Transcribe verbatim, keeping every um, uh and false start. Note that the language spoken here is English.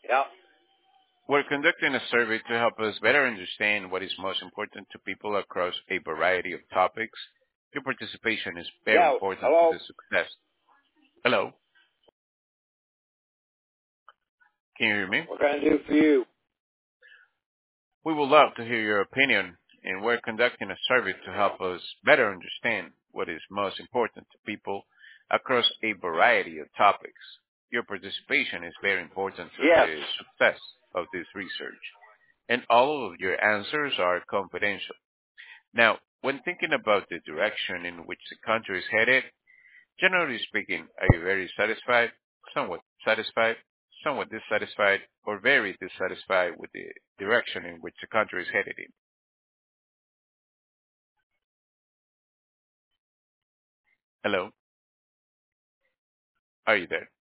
Yeah. We're conducting a survey to help us better understand what is most important to people across a variety of topics. Your participation is very Yeah. important to Hello. the success. Hello, can you hear me? What can I do for you? We would love to hear your opinion, and we're conducting a survey to help us better understand what is most important to people across a variety of topics. Your participation is very important to Yes. the success of this research, and all of your answers are confidential. Now, when thinking about the direction in which the country is headed, generally speaking, are you very satisfied, somewhat satisfied, somewhat dissatisfied, or very dissatisfied with the direction in which the country is headed in? Hello, are you there?